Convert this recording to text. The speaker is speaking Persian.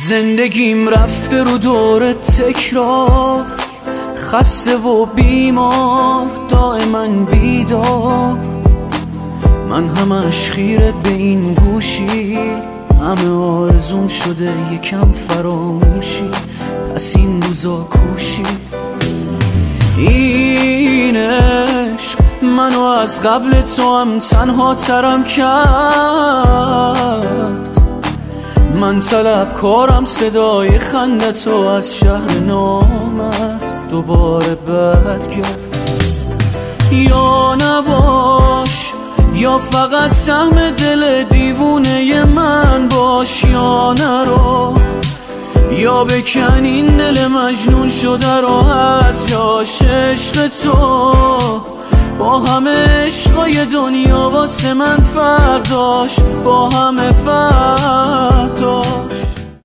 زندگیم رفته رو دور تکرار، خسته و بیمار دائما بیدار. من همش خیره به این گوشی، همه آرزوم شده یکم فراموشی. پس این روزا کوشی این عشق منو از قبل تو هم تنها ترم کرد. من طلبکارم صدای خندتو از شهر نامرد دوباره برگرد. یا نباش یا فقط سهم دل دیوونه من باش، یا نرو یا بکن این دل مجنون شده رو از جاش. عشق تو با همه عشقای دنیا واسه من فرق داشت، با همه فرق داشت.